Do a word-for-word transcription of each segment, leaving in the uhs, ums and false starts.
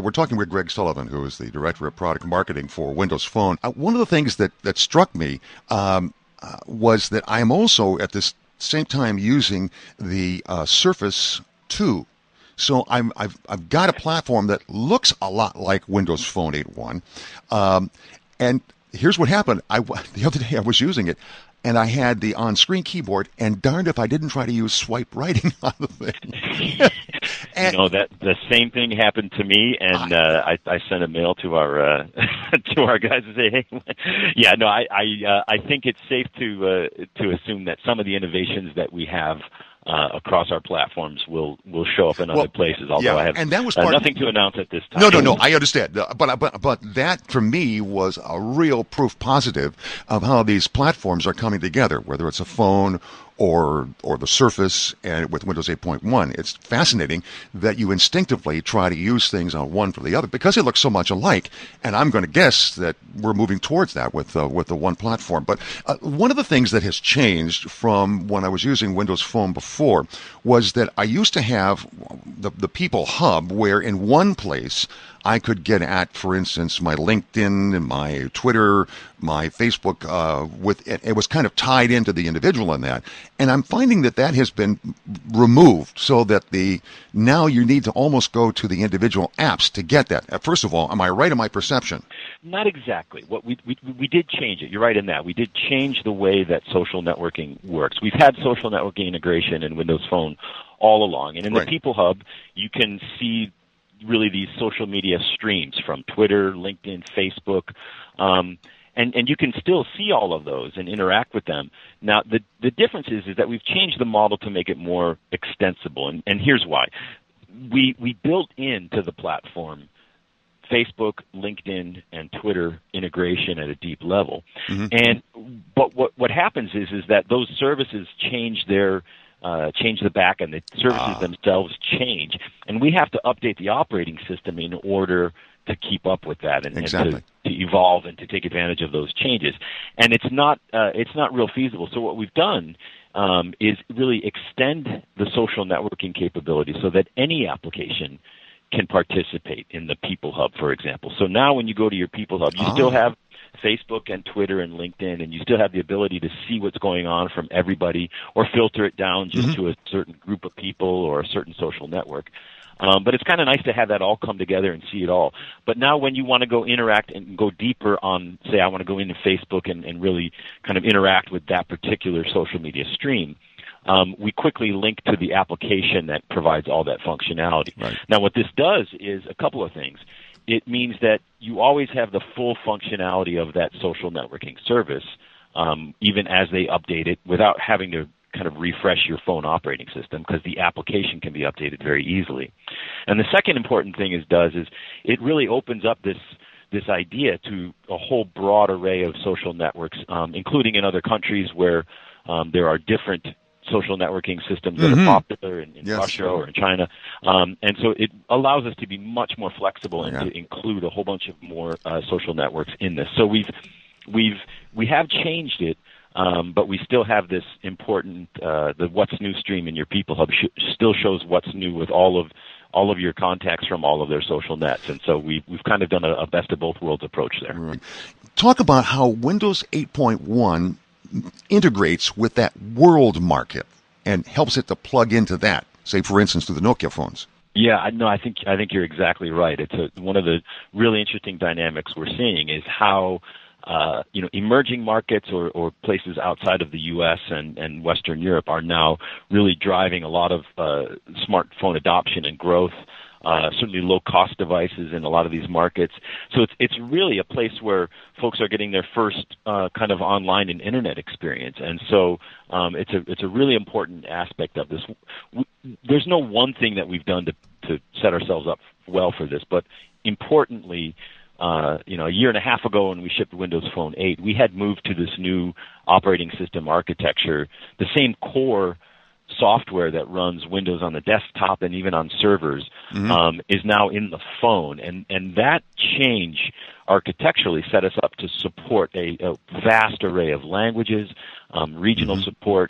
we're talking with Greg Sullivan, who is the Director of Product Marketing for Windows Phone. Uh, one of the things that, that struck me um, uh, was that I am also at this same time using the uh, Surface two. So I'm, I've, I've got a platform that looks a lot like Windows Phone eight point one. Um, and here's what happened. I, the other day I was using it, and I had the on-screen keyboard, and darned if I didn't try to use swipe writing on the thing. And, you know, that the same thing happened to me, and I, uh, I, I sent a mail to our uh, to our guys and say, hey, yeah, no, I I, uh, I think it's safe to uh, to assume that some of the innovations that we have Uh, across our platforms will will show up in well, other places. Although yeah, I have and that was uh, part nothing to announce at this time. No, no, no. I understand, but but but that for me was a real proof positive of how these platforms are coming together. Whether it's a phone or or the Surface, and with Windows eight point one, it's fascinating that you instinctively try to use things on one for the other because they look so much alike. And I'm going to guess that we're moving towards that with uh, with the one platform. But uh, one of the things that has changed from when I was using Windows Phone before was that I used to have the the People Hub, where in one place I could get at, for instance, my LinkedIn and my Twitter, my Facebook, uh, with it, it was kind of tied into the individual in that. And I'm finding that that has been removed so that the now you need to almost go to the individual apps to get that. Uh, First of all, am I right in my perception? Not exactly. What we, we we did change it. You're right in that. We did change the way that social networking works. We've had social networking integration in Windows Phone all along. And in Right. the People Hub, you can see really these social media streams from Twitter, LinkedIn, Facebook, um, and, and you can still see all of those and interact with them. Now, the, the difference is, is that we've changed the model to make it more extensible, and, and here's why. We, we built into the platform Facebook, LinkedIn, and Twitter integration at a deep level. Mm-hmm. And but what, what happens is, is that those services change their Uh, change the back end. The services Ah. themselves change, and we have to update the operating system in order to keep up with that and, Exactly. and to, to evolve and to take advantage of those changes. And it's not uh, it's not real feasible. So what we've done um, is really extend the social networking capability so that any application can participate in the People Hub, for example. So now when you go to your People Hub, you Ah. still have Facebook and Twitter and LinkedIn, and you still have the ability to see what's going on from everybody or filter it down just Mm-hmm. to a certain group of people or a certain social network. Um, but it's kind of nice to have that all come together and see it all. But now when you want to go interact and go deeper on, say, I want to go into Facebook and, and really kind of interact with that particular social media stream, um, we quickly link to the application that provides all that functionality. Right. Now what this does is a couple of things. It means that you always have the full functionality of that social networking service, um, even as they update it, without having to kind of refresh your phone operating system, because the application can be updated very easily. And the second important thing it does is it really opens up this this idea to a whole broad array of social networks, um, including in other countries where um, there are different social networking systems that Mm-hmm. are popular in, in Yes. Russia or in China. Um, and so it allows us to be much more flexible and Yeah. to include a whole bunch of more uh, social networks in this. So we've, we've, we have changed it, um, but we still have this important, uh, the What's New stream in your People Hub sh- still shows what's new with all of all of your contacts from all of their social nets. And so we've, we've kind of done a, a best of both worlds approach there. Right. Talk about how Windows eight point one integrates with that world market and helps it to plug into that, say, for instance, to the Nokia phones. Yeah, I- no, I think I think you're exactly right. It's a, one of the really interesting dynamics we're seeing is how uh, you know emerging markets or, or places outside of the U S and, and Western Europe are now really driving a lot of uh, smartphone adoption and growth. Uh, certainly low-cost devices in a lot of these markets. So it's it's really a place where folks are getting their first uh, kind of online and internet experience, and so um, it's a it's a really important aspect of this. We, there's no one thing that we've done to to set ourselves up well for this, but importantly, uh, you know, a year and a half ago when we shipped Windows Phone eight, we had moved to this new operating system architecture, the same core software that runs Windows on the desktop and even on servers mm-hmm. um, is now in the phone. And, and that change architecturally set us up to support a, a vast array of languages, um, regional mm-hmm. support,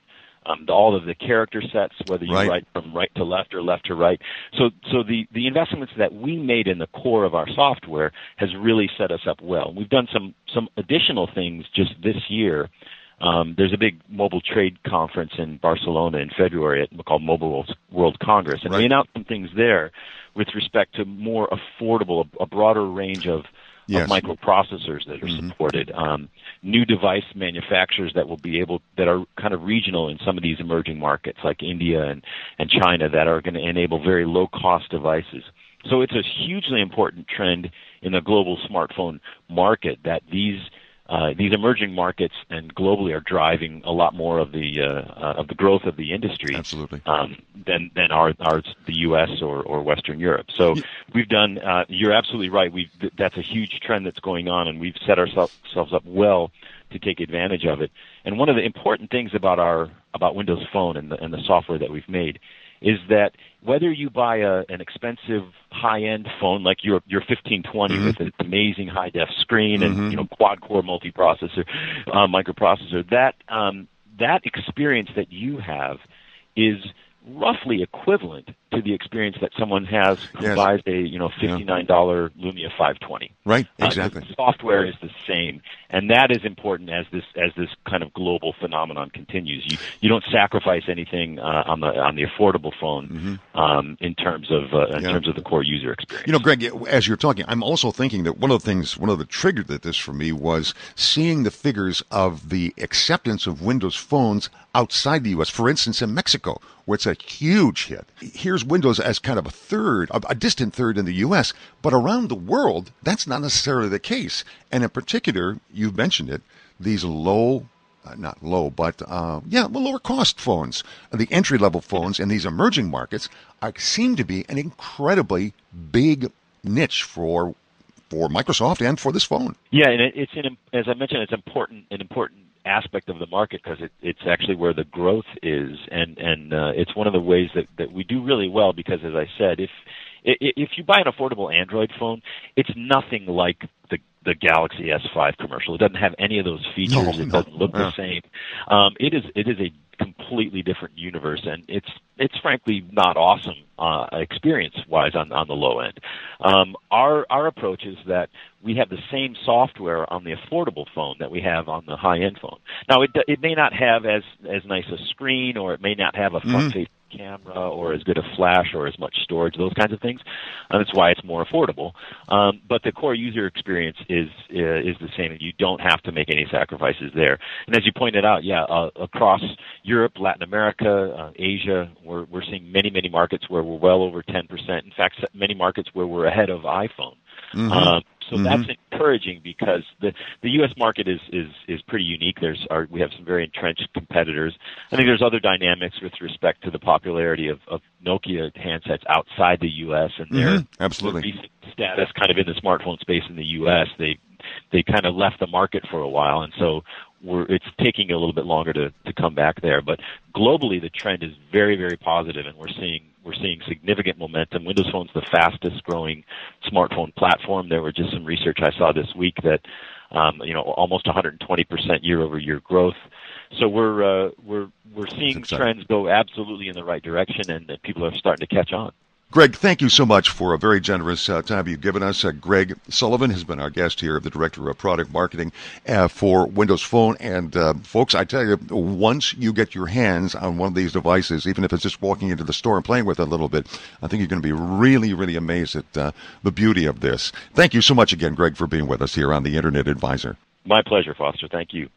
um, all of the character sets, whether you right. write from right to left or left to right. So, so the, the investments that we made in the core of our software has really set us up well. We've done some, some additional things just this year. Um, there's a big mobile trade conference in Barcelona in February at, called Mobile World Congress, and right. we announced some things there with respect to more affordable, a, a broader range of, yes. of microprocessors that are mm-hmm. supported, um, new device manufacturers that will be able, that are kind of regional in some of these emerging markets like India and, and China that are going to enable very low-cost devices. So it's a hugely important trend in the global smartphone market that these Uh, these emerging markets and globally are driving a lot more of the uh, uh, of the growth of the industry Absolutely. Um, than than our, our the U S or, or Western Europe. So yeah. we've done. Uh, you're absolutely right. We've that's a huge trend that's going on, and we've set ourselves up well to take advantage of it. And one of the important things about our about Windows Phone and the and the software that we've made is that whether you buy a, an expensive high-end phone like your your fifteen twenty mm-hmm. with its amazing high-def screen and mm-hmm. you know quad-core multiprocessor, uh, microprocessor, that um, that experience that you have is roughly equivalent to the experience that someone has who yes. buys a you know fifty-nine dollars yeah. Lumia five twenty. Right, exactly. Uh, the software is the same, and that is important as this as this kind of global phenomenon continues. You you don't sacrifice anything uh, on the on the affordable phone mm-hmm. um, in terms of uh, in yeah. terms of the core user experience. You know, Greg, as you're talking, I'm also thinking that one of the things, one of the triggers that this for me was seeing the figures of the acceptance of Windows phones outside the U S. For instance, in Mexico, where it's a huge hit. Here's Windows as kind of a third, a distant third in the U S, but around the world, that's not necessarily the case. And in particular, you've mentioned it, these low, uh, not low, but uh, yeah, well, lower cost phones, the entry level phones in these emerging markets are, seem to be an incredibly big niche for for Microsoft and for this phone. Yeah, and it, it's an, as I mentioned, it's important an important aspect of the market because it, it's actually where the growth is, and and uh, it's one of the ways that, that we do really well because, as I said, if if you buy an affordable Android phone, it's nothing like the the Galaxy S five commercial. It doesn't have any of those features. No, it no. doesn't look yeah. the same. Um, it is it is a completely different universe, and it's it's frankly not awesome uh, experience-wise on on the low end. Um, our our approach is that we have the same software on the affordable phone that we have on the high-end phone. Now, it it may not have as as nice a screen, or it may not have a front-facing mm-hmm. camera, or as good a flash, or as much storage, those kinds of things. And that's why it's more affordable. Um, but the core user experience is uh, is the same, and you don't have to make any sacrifices there. And as you pointed out, yeah, uh, across Europe, Latin America, uh, Asia, we're we're seeing many many markets where we're well over ten percent. In fact, many markets where we're ahead of iPhone. Mm-hmm. Um, so mm-hmm. that's encouraging because the the U S market is is is pretty unique. There's our, we have some very entrenched competitors. I think there's other dynamics with respect to the popularity of, of Nokia handsets outside the U S and their, mm-hmm. Absolutely. their recent status kind of in the smartphone space in the U S. They they kind of left the market for a while, and so we're, it's taking a little bit longer to, to come back there. But globally, the trend is very, very positive, and we're seeing we're seeing significant momentum. Windows Phone's the fastest growing smartphone platform. There were just some research I saw this week that um, you know almost one hundred twenty percent year over year growth. So we're uh, we're we're seeing trends go absolutely in the right direction, and, and people are starting to catch on. Greg, thank you so much for a very generous uh, time you've given us. Uh, Greg Sullivan has been our guest here, the Director of Product Marketing uh, for Windows Phone. And, uh, folks, I tell you, once you get your hands on one of these devices, even if it's just walking into the store and playing with it a little bit, I think you're going to be really, really amazed at uh, the beauty of this. Thank you so much again, Greg, for being with us here on the Internet Advisor. My pleasure, Foster. Thank you.